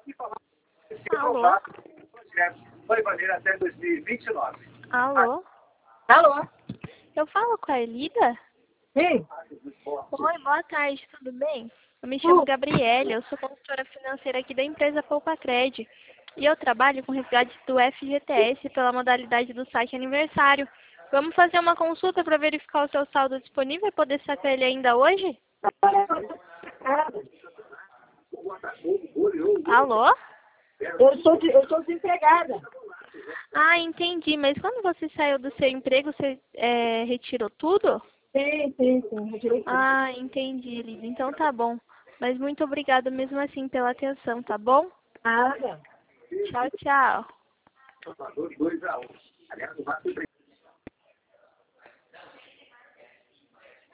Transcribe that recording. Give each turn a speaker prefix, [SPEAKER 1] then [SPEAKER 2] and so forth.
[SPEAKER 1] Alô?
[SPEAKER 2] Vai valer até 2029.
[SPEAKER 1] Alô?
[SPEAKER 3] Alô?
[SPEAKER 1] Eu falo com a Elida?
[SPEAKER 3] Sim.
[SPEAKER 1] Oi, boa tarde, tudo bem? Eu me chamo Gabriele, eu sou consultora financeira aqui da empresa Poupacred. E eu trabalho com resgate do FGTS pela modalidade do saque aniversário. Vamos fazer uma consulta para verificar o seu saldo disponível e poder sacar ele ainda hoje? Alô?
[SPEAKER 3] Eu sou desempregada.
[SPEAKER 1] Ah, entendi. Mas quando você saiu do seu emprego, você retirou tudo?
[SPEAKER 3] Sim. Retirei tudo.
[SPEAKER 1] Ah, entendi, Lívia. Então tá bom. Mas muito obrigada mesmo assim pela atenção, tá bom?
[SPEAKER 3] Nada.
[SPEAKER 1] Tchau, tchau.